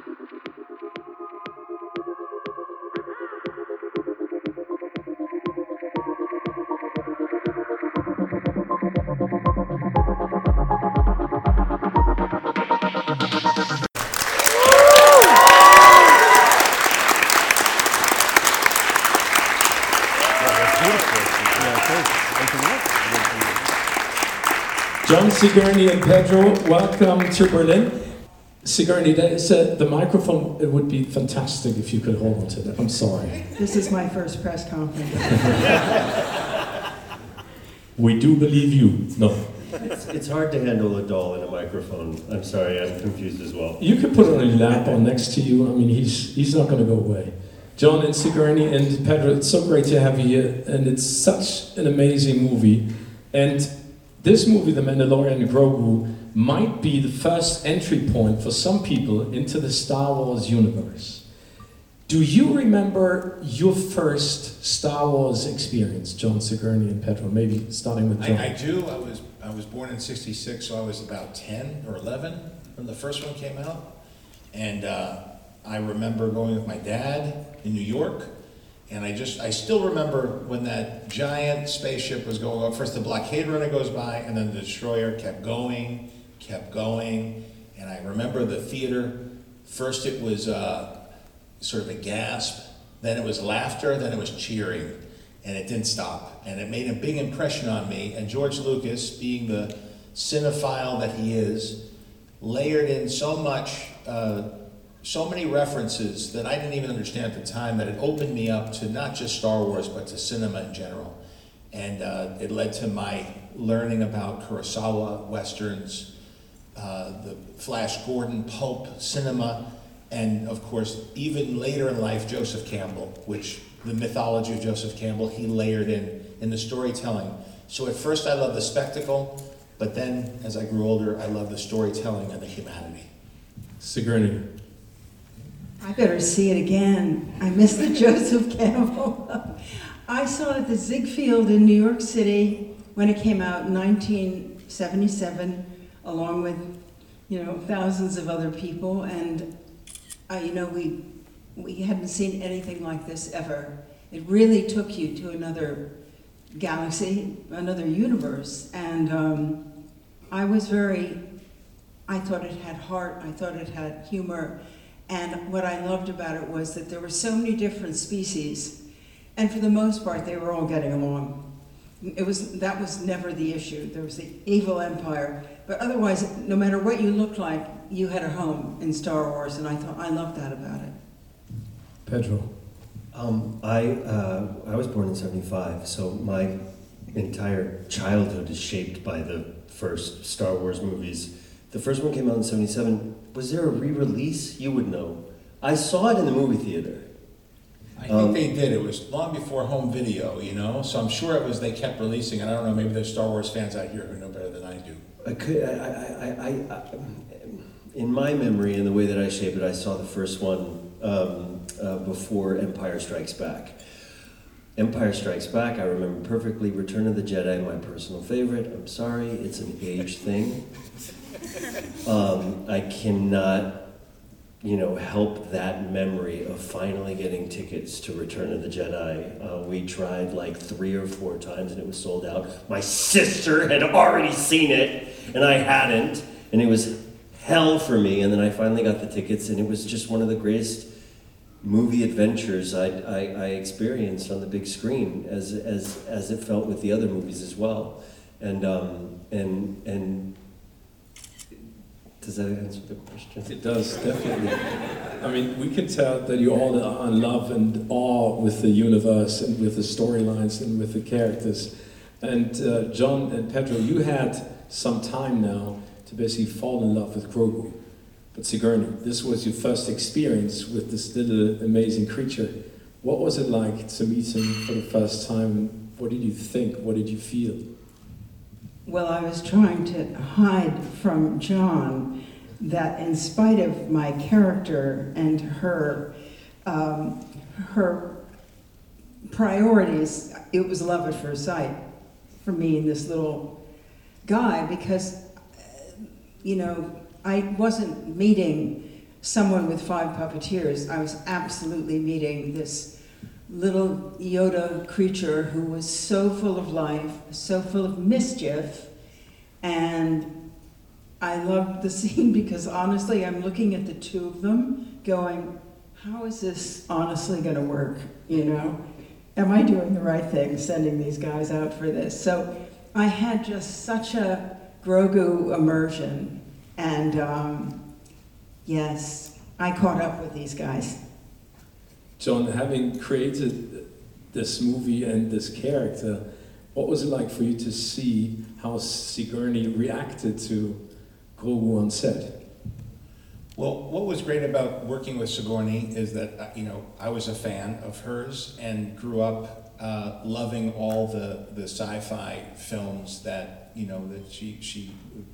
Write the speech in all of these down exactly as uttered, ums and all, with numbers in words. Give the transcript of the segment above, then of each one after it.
John, Sigourney, and Pedro, welcome to Berlin. Sigourney, that is, uh, the microphone, it would be fantastic if you could hold on to that. I'm sorry. This is my first press conference. We do believe you. No. It's, it's hard to handle a doll in a microphone. I'm sorry, I'm confused as well. You can put it on your lap or next to you. I mean, he's he's not going to go away. John and Sigourney and Pedro, it's so great to have you here, and it's such an amazing movie. And this movie, The Mandalorian and Grogu, might be the first entry point for some people into the Star Wars universe. Do you remember your first Star Wars experience, John, Sigourney, and Pedro? Maybe starting with John. I, I do. I was I was born in sixty-six, so I was about ten or eleven when the first one came out. And uh, I remember going with my dad in New York. And I just, I still remember when that giant spaceship was going up. First the blockade runner goes by, and then the destroyer kept going, kept going. And I remember the theater. First it was uh, sort of a gasp, then it was laughter, then it was cheering. And it didn't stop. And it made a big impression on me. And George Lucas, being the cinephile that he is, layered in so much, uh, so many references that I didn't even understand at the time, that it opened me up to not just Star Wars, but to cinema in general. And uh, it led to my learning about Kurosawa Westerns, uh, the Flash Gordon pulp cinema, and of course, even later in life, Joseph Campbell, which the mythology of Joseph Campbell, he layered in, in the storytelling. So at first I loved the spectacle, but then as I grew older, I loved the storytelling and the humanity. Sigourney. I better see it again. I missed the Joseph Campbell. I saw it at the Ziegfeld in New York City when it came out in nineteen seventy-seven, along with, you know, thousands of other people. And, uh, you know, we, we hadn't seen anything like this ever. It really took you to another galaxy, another universe. And um, I was very, I thought it had heart, I thought it had humor. And what I loved about it was that there were so many different species, and for the most part, they were all getting along. It was, that was never the issue. There was the evil empire, but otherwise, no matter what you looked like, you had a home in Star Wars, and I thought, I loved that about it. Pedro. Um, I, uh, I was born in seventy-five, so my entire childhood is shaped by the first Star Wars movies. The first one came out in seventy-seven. Was there a re-release? You would know. I saw it in the movie theater. I think Um, they did. It was long before home video, you know? So I'm sure it was, they kept releasing it. I don't know, maybe there's Star Wars fans out here who know better than I do. I could, I, I, I, I, I, in my memory and the way that I shape it, I saw the first one um, uh, before Empire Strikes Back. Empire Strikes Back, I remember perfectly. Return of the Jedi, my personal favorite. I'm sorry, it's an age thing. Um, I cannot, you know, help that memory of finally getting tickets to Return of the Jedi. Uh, we tried like three or four times and it was sold out. My sister had already seen it and I hadn't, and it was hell for me. And then I finally got the tickets, and it was just one of the greatest movie adventures I, I, I experienced on the big screen, as as as it felt with the other movies as well. And um, and and. Does that answer the question? It does, definitely. I mean, we can tell that you all are in love and awe with the universe and with the storylines and with the characters. And uh, John and Pedro, you had some time now to basically fall in love with Grogu. But Sigourney, this was your first experience with this little amazing creature. What was it like to meet him for the first time? What did you think? What did you feel? Well, I was trying to hide from John that in spite of my character and her um, her priorities, it was love at first sight for me and this little guy, because, you know, I wasn't meeting someone with five puppeteers, I was absolutely meeting this little Yoda creature who was so full of life, so full of mischief, and I loved the scene because honestly, I'm looking at the two of them going, how is this honestly gonna work, you know? Am I doing the right thing, sending these guys out for this? So I had just such a Grogu immersion, and um, yes, I caught up with these guys. John, having created this movie and this character, what was it like for you to see how Sigourney reacted to Grogu on set? Well, what was great about working with Sigourney is that, uh, you know, I was a fan of hers and grew up uh, loving all the, the sci-fi films that, you know, that she, she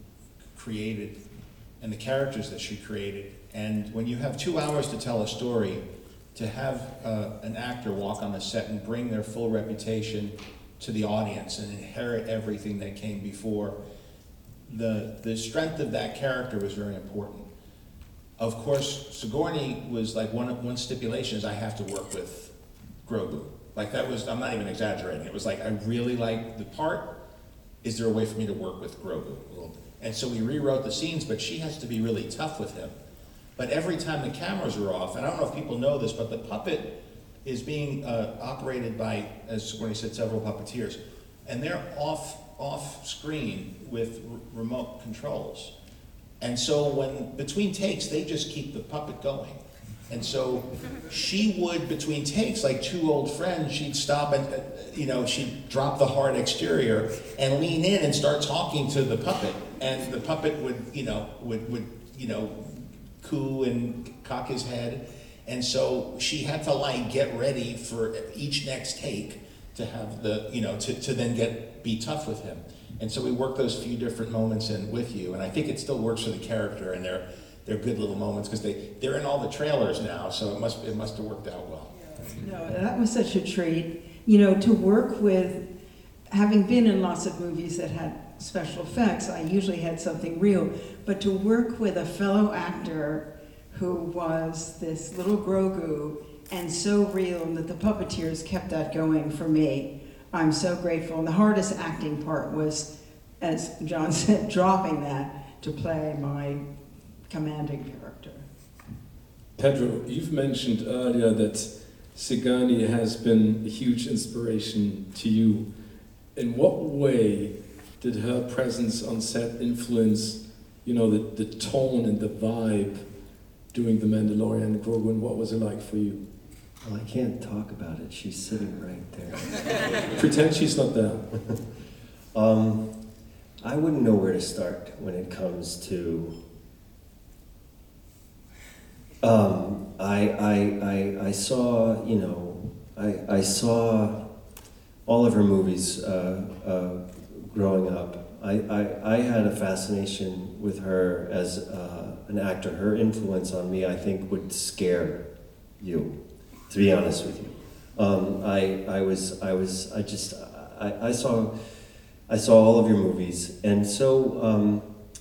created and the characters that she created. And when you have two hours to tell a story, to have uh, an actor walk on the set and bring their full reputation to the audience and inherit everything that came before, the, the strength of that character was very important. Of course, Sigourney was like, one, one stipulation is I have to work with Grogu. Like that was, I'm not even exaggerating. It was like, I really like the part. Is there a way for me to work with Grogu? And so we rewrote the scenes, but she has to be really tough with him. But every time the cameras are off, and I don't know if people know this, but the puppet is being uh, operated by, as Sigourney said, several puppeteers. And they're off, off screen with r remote controls. And so when, between takes, they just keep the puppet going. And so she would, between takes, like two old friends, she'd stop and, uh, you know, she'd drop the hard exterior and lean in and start talking to the puppet. And the puppet would, you know, would, would, you know, coo and cock his head. And so she had to like get ready for each next take to have the, you know, to, to then get, be tough with him. And so we worked those few different moments in with you, and I think it still works for the character, and they're they're good little moments because they they're in all the trailers now, so it must it must have worked out well. No, that was such a treat. You know, to work with, having been in lots of movies that had special effects, I usually had something real, but to work with a fellow actor who was this little Grogu and so real, and that the puppeteers kept that going for me. I'm so grateful. And the hardest acting part was, as John said, dropping that to play my commanding character. Pedro, you've mentioned earlier that Sigourney has been a huge inspiration to you. In what way did her presence on set influence, you know, the, the tone and the vibe doing The Mandalorian and Grogu, and what was it like for you? Well, I can't talk about it. She's sitting right there. Pretend she's not there. um, I wouldn't know where to start when it comes to. Um, I, I, I, I saw, you know, I, I saw all of her movies uh, uh, growing up. I, I, I had a fascination with her as uh, an actor. Her influence on me, I think, would scare you. To be honest with you, um, I I was I was I just I, I saw I saw all of your movies, and so um,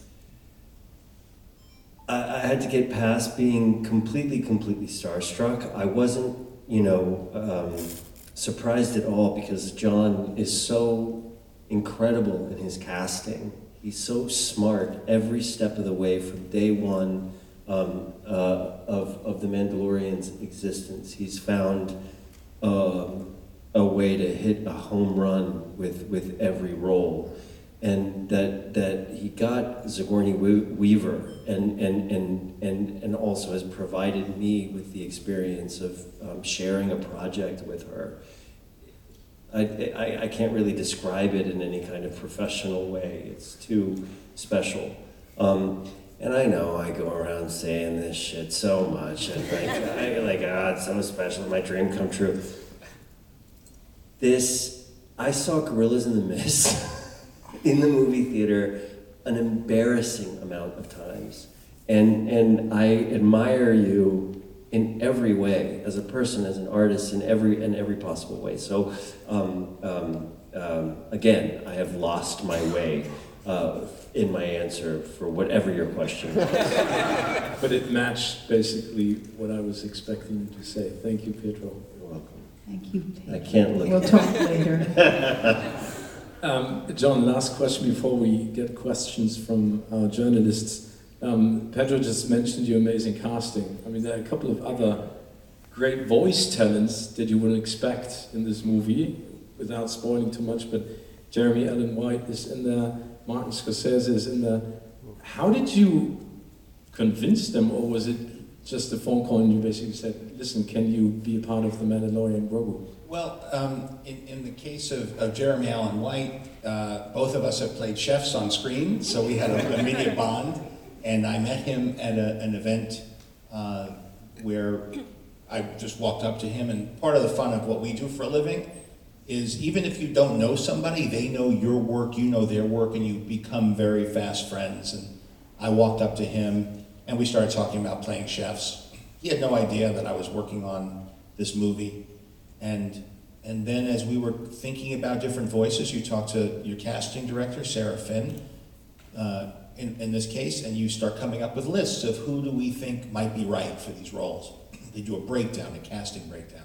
I, I had to get past being completely completely starstruck. I wasn't, you know, um, surprised at all because John is so incredible in his casting. He's so smart every step of the way from day one. Um, uh, of, of the Mandalorian's existence. He's found um, a way to hit a home run with, with every role. And that, that he got Sigourney Weaver and, and, and, and, and also has provided me with the experience of um, sharing a project with her. I, I, I can't really describe it in any kind of professional way. It's too special. Um, And I know I go around saying this shit so much, and like, I, like, ah, it's so special, my dream come true. This, I saw Gorillas in the Mist in the movie theater an embarrassing amount of times. And, and I admire you in every way, as a person, as an artist, in every, in every possible way. So, um, um, um, again, I have lost my way uh, in my answer for whatever your question was. But it matched basically what I was expecting you to say. Thank you, Pietro. You're welcome. Thank you. I can't look. We'll talk later. Um, John, last question before we get questions from our journalists. Um, Pedro just mentioned your amazing casting. I mean, there are a couple of other great voice talents that you wouldn't expect in this movie, without spoiling too much, but Jeremy Allen White is in there, Martin Scorsese is in there. How did you convince them, or was it just a phone call and you basically said, listen, can you be a part of The Mandalorian Grogu? Well, um, in, in the case of, of Jeremy Allen White, uh, both of us have played chefs on screen, so we had an immediate bond. And I met him at a, an event uh, where I just walked up to him, and part of the fun of what we do for a living is even if you don't know somebody, they know your work, you know their work, and you become very fast friends. And I walked up to him, and we started talking about playing chefs. He had no idea that I was working on this movie. And, and then as we were thinking about different voices, you talk to your casting director, Sarah Finn, uh, in, in this case, and you start coming up with lists of who do we think might be right for these roles. They do a breakdown, a casting breakdown.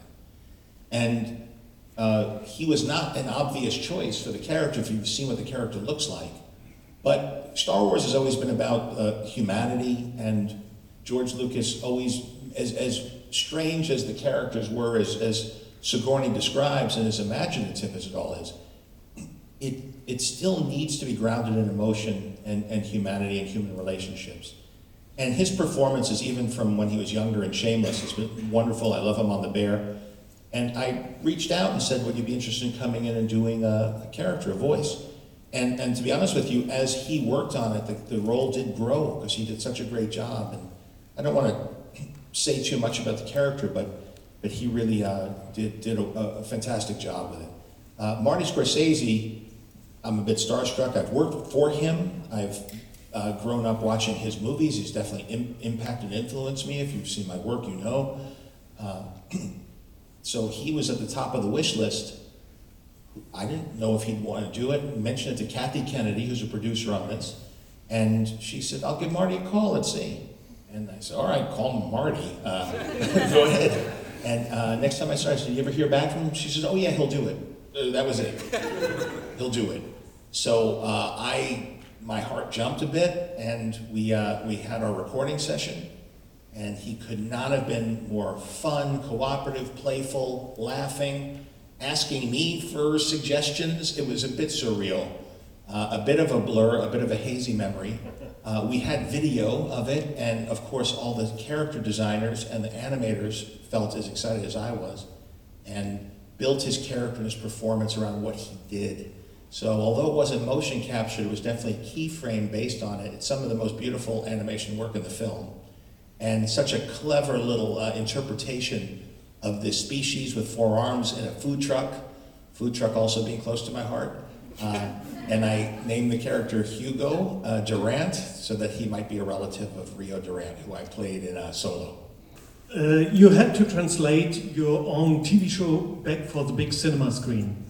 And uh, he was not an obvious choice for the character if you've seen what the character looks like. But Star Wars has always been about uh, humanity, and George Lucas always, as, as strange as the characters were, as, as Sigourney describes, and as imaginative as it all is, it, it still needs to be grounded in emotion and, and humanity and human relationships. And his performances, even from when he was younger in Shameless, has been wonderful. I love him on The Bear. And I reached out and said, would you be interested in coming in and doing a, a character, a voice? And, and to be honest with you, as he worked on it, the, the role did grow because he did such a great job. And I don't want to say too much about the character, but, but he really uh, did, did a, a fantastic job with it. Uh, Marty Scorsese, I'm a bit starstruck. I've worked for him. I've uh, grown up watching his movies. He's definitely im impacted and influenced me. If you've seen my work, you know. Uh, so he was at the top of the wish list. I didn't know if he'd want to do it. I mentioned it to Kathy Kennedy, who's a producer on this, and she said, I'll give Marty a call, let's see. And I said, all right, call him Marty. Uh, go ahead. And uh, next time I saw her, I said, you ever hear back from him? She says, oh yeah, he'll do it. Uh, that was it. He'll do it. So uh, I, my heart jumped a bit, and we, uh, we had our recording session, and he could not have been more fun, cooperative, playful, laughing, asking me for suggestions. It was a bit surreal, uh, a bit of a blur, a bit of a hazy memory. Uh, we had video of it, and of course all the character designers and the animators felt as excited as I was, and built his character and his performance around what he did. So although it wasn't motion captured, it was definitely keyframe based on it. It's some of the most beautiful animation work in the film. And such a clever little uh, interpretation of this species with four arms in a food truck, food truck also being close to my heart. Uh, and I named the character Hugo uh, Durant so that he might be a relative of Rio Durant, who I played in uh, Solo. Uh, you had to translate your own T V show back for the big cinema screen.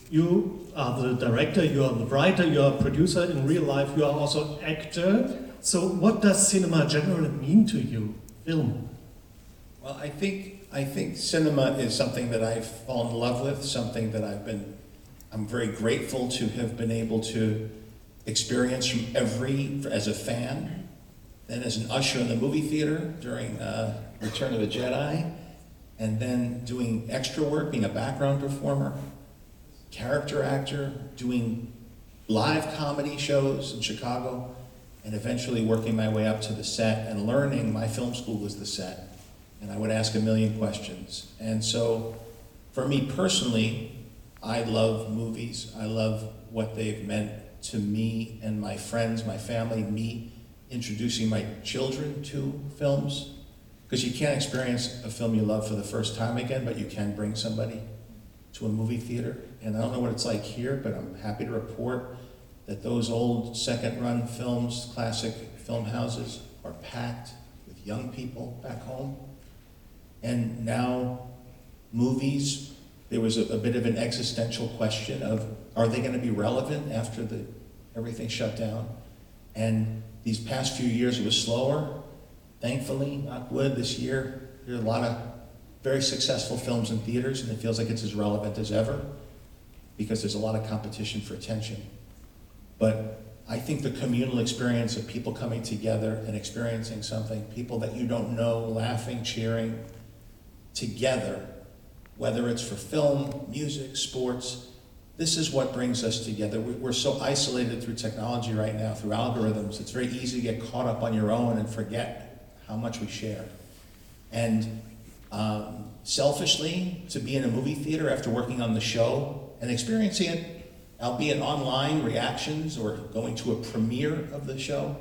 You are the director, you are the writer, you are a producer in real life, you are also actor. So what does cinema generally mean to you, film? Well, I think, I think cinema is something that I've fallen in love with, something that I've been, I'm very grateful to have been able to experience from every, as a fan, then as an usher in the movie theater during uh, Return of the Jedi, and then doing extra work, being a background performer, character actor, doing live comedy shows in Chicago, and eventually working my way up to the set and learning my film school was the set. And I would ask a million questions. And so for me personally, I love movies. I love what they've meant to me and my friends, my family, me introducing my children to films. Because you can't experience a film you love for the first time again, but you can bring somebody to a movie theater. And I don't know what it's like here, but I'm happy to report that those old second-run films, classic film houses, are packed with young people back home. And now movies, there was a, a bit of an existential question of, are they going to be relevant after the everything shut down. And these past few years it was slower. Thankfully, knock wood, this year, there are a lot of very successful films in theaters, and it feels like it's as relevant as ever because there's a lot of competition for attention. But I think the communal experience of people coming together and experiencing something, people that you don't know, laughing, cheering, together, whether it's for film, music, sports, this is what brings us together. We're so isolated through technology right now, through algorithms. It's very easy to get caught up on your own and forget how much we share. And um, selfishly, to be in a movie theater after working on the show and experiencing it, albeit online reactions or going to a premiere of the show,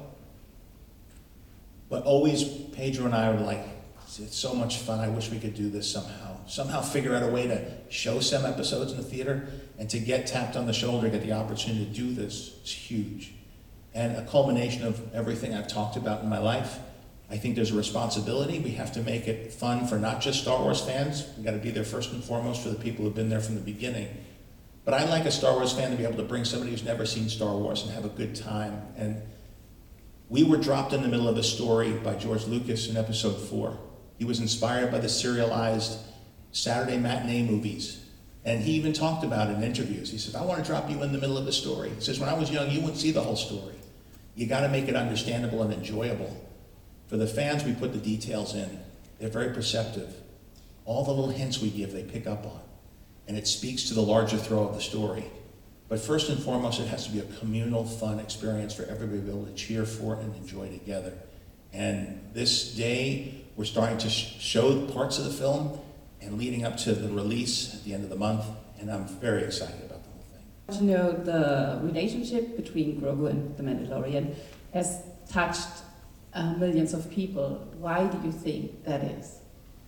but always Pedro and I were like, it's so much fun, I wish we could do this somehow. Somehow figure out a way to show some episodes in the theater, and to get tapped on the shoulder, get the opportunity to do this is huge. And a culmination of everything I've talked about in my life. I think there's a responsibility. We have to make it fun for not just Star Wars fans. We gotta be there first and foremost for the people who've been there from the beginning. But I'd like a Star Wars fan to be able to bring somebody who's never seen Star Wars and have a good time. And we were dropped in the middle of a story by George Lucas in episode four. He was inspired by the serialized Saturday matinee movies. And he even talked about it in interviews. He said, I want to drop you in the middle of a story. He says, when I was young, you wouldn't see the whole story. You got to make it understandable and enjoyable. For the fans, we put the details in. They're very perceptive. All the little hints we give, they pick up on. And it speaks to the larger throw of the story. But first and foremost, it has to be a communal, fun experience for everybody to be able to cheer for and enjoy together. And this day, we're starting to sh show parts of the film and leading up to the release at the end of the month, and I'm very excited about the whole thing. To know the relationship between Grogu and the Mandalorian has touched uh, millions of people. Why do you think that is?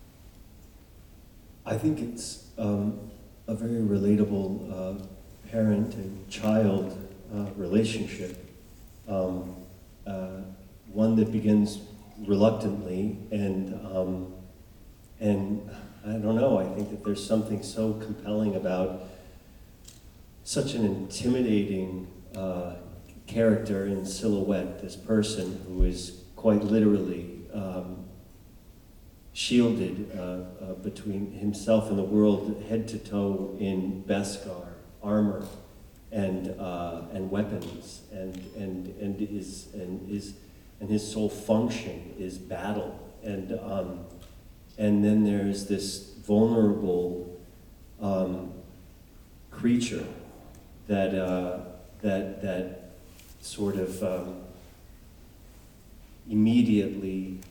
I think it's um, a very relatable uh, parent and child uh, relationship. Um, uh, one that begins reluctantly and um, and I don't know, I think that there's something so compelling about such an intimidating uh, character in silhouette, this person who is quite literally um, shielded uh, uh, between himself and the world, head to toe in Beskar armor and uh, and weapons, and and and is and is and his sole function is battle, and um, and then there's this vulnerable um, creature that uh, that that sort of um, immediately,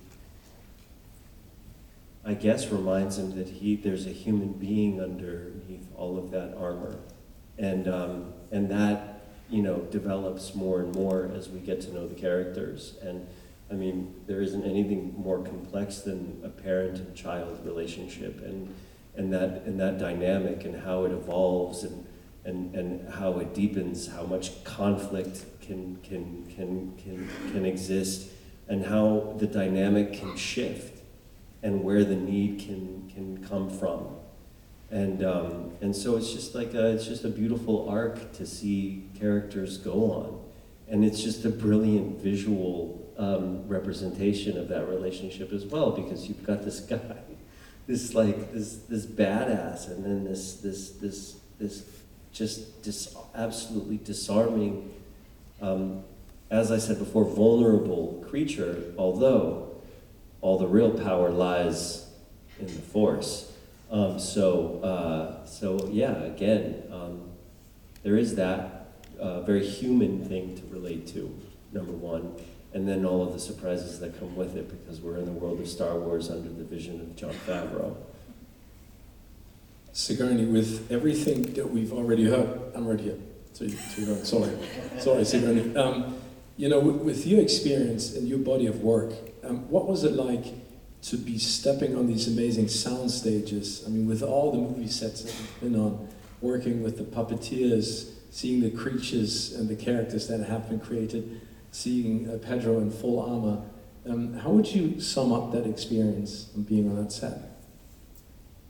I guess, reminds him that he there's a human being underneath all of that armor, and um, and that you know develops more and more as we get to know the characters. And I mean, there isn't anything more complex than a parent and child relationship, and and that and that dynamic and how it evolves and and and how it deepens, how much conflict can can can can can exist, and how the dynamic can shift, and where the need can can come from, and um, and so it's just like a, it's just a beautiful arc to see characters go on, and it's just a brilliant visual um, representation of that relationship as well, because you've got this guy, this like this this badass, and then this this this this just dis absolutely disarming, um, as I said before, vulnerable creature, although all the real power lies in the Force. Um, so, uh, so yeah, again, um, there is that uh, very human thing to relate to, number one, and then all of the surprises that come with it, because we're in the world of Star Wars under the vision of Jon Favreau. Sigourney, with everything that we've already heard, I'm right here. So, you, so you're, sorry, sorry, Sigourney. Um, you know, with, with your experience and your body of work, um, what was it like to be stepping on these amazing sound stages? I mean, with all the movie sets that you've been on, working with the puppeteers, seeing the creatures and the characters that have been created, seeing uh, Pedro in full armor. Um, how would you sum up that experience of being on that set?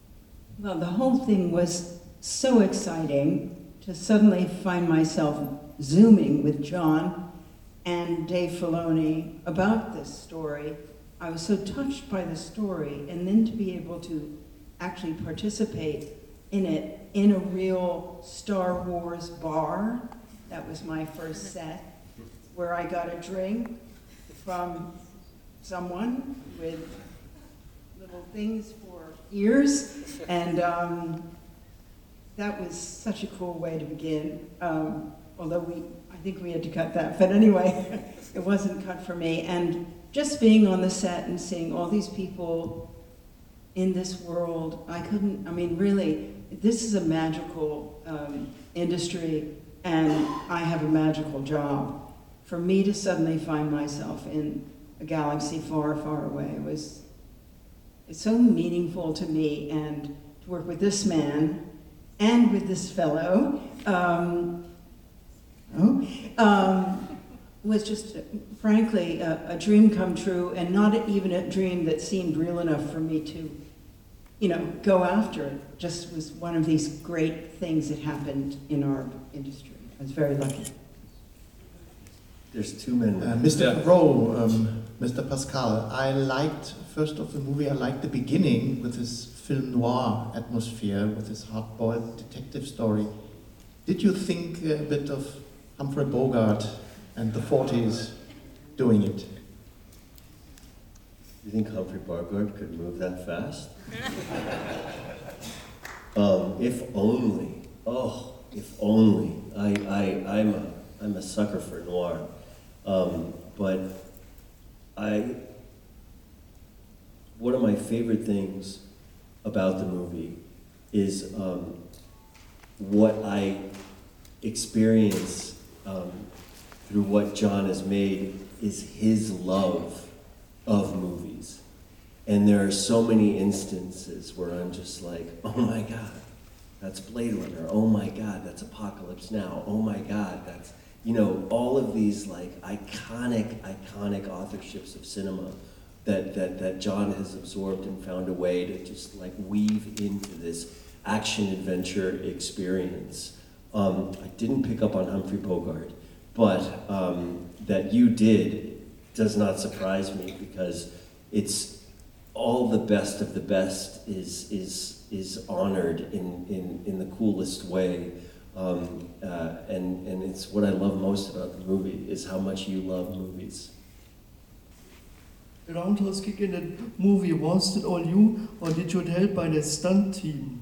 Well, the whole thing was so exciting to suddenly find myself Zooming with John and Dave Filoni about this story. I was so touched by the story, and then to be able to actually participate in it in a real Star Wars bar. That was my first set, where I got a drink from someone with little things for ears, and um, that was such a cool way to begin. Um, although we, I think we had to cut that, but anyway, it wasn't cut for me. And just being on the set and seeing all these people in this world, I couldn't, I mean, really, this is a magical um, industry, and I have a magical job. For me to suddenly find myself in a galaxy far, far away was, it's so meaningful to me, and to work with this man and with this fellow um, oh, um, was just, frankly, a, a dream come true, and not even a dream that seemed real enough for me to, you know, go after. It just was one of these great things that happened in our industry. I was very lucky. There's two men. Uh, Mister Yeah. Rowe, um, Mister Pascal, I liked, first of the movie, I liked the beginning with this film noir atmosphere, with this hard-boiled detective story. Did you think a bit of Humphrey Bogart and the forties doing it? You think Humphrey Bogart could move that fast? um, if only. Oh, if only. I, I, I'm a, I'm a sucker for noir. Um, but I, one of my favorite things about the movie is um, what I experience um, through what John has made is his love of movies. And there are so many instances where I'm just like, oh my God, that's Blade Runner. Oh my God, that's Apocalypse Now. Oh my God, that's, you know, all of these like iconic, iconic authorships of cinema that, that, that John has absorbed and found a way to just like weave into this action-adventure experience. Um, I didn't pick up on Humphrey Bogart, but um, that you did does not surprise me, because it's all the best of the best is, is, is honored in, in, in the coolest way. Um, uh, and, and it's what I love most about the movie is how much you love movies. The roundhouse kick in that movie, was it all you, or did you help by the stunt team?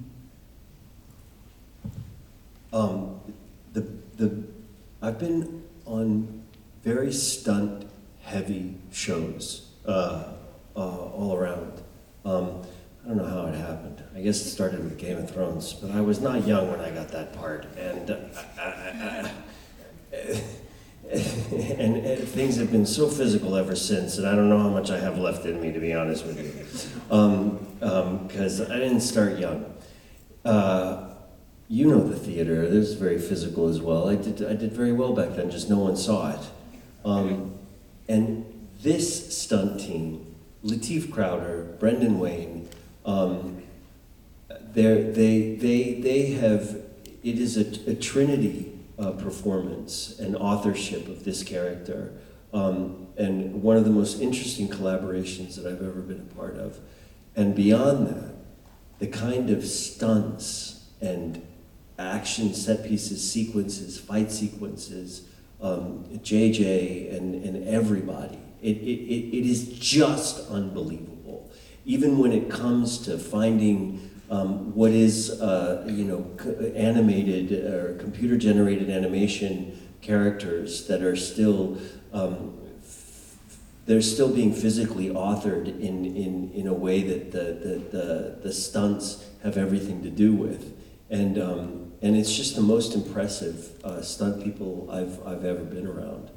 Um, the, the, I've been on very stunt-heavy shows uh, uh, all around. Um, I don't know how it happened. I guess it started with Game of Thrones, but I was not young when I got that part, and uh, I, I, I, and, and things have been so physical ever since, and I don't know how much I have left in me, to be honest with you, because um, um, I didn't start young. Uh, you know the theater; it was very physical as well. I did I did very well back then, just no one saw it. Um, and this stunt team, Lateef Crowder, Brendan Wayne. Um, they they they have, it is a, a trinity uh, performance and authorship of this character, um, and one of the most interesting collaborations that I've ever been a part of. And beyond that, the kind of stunts and action set pieces, sequences, fight sequences, um, J J and, and everybody, it, it, it, it is just unbelievable. Even when it comes to finding um, what is, uh, you know, animated or computer-generated animation characters that are still, um, they're still being physically authored in, in, in a way that the, the, the, the stunts have everything to do with. And, um, and it's just the most impressive uh, stunt people I've, I've ever been around.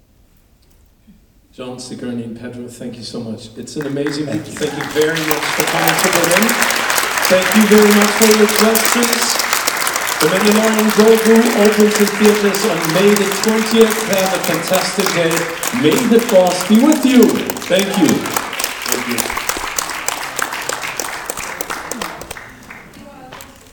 John, Sigourney, and Pedro, thank you so much. It's an amazing week. Thank you very much for coming to Berlin. Thank you very much for your questions. The Mandalorian Grogu opens in theaters on May the twentieth. Have a fantastic day. May the force be with you. Thank you. Thank you.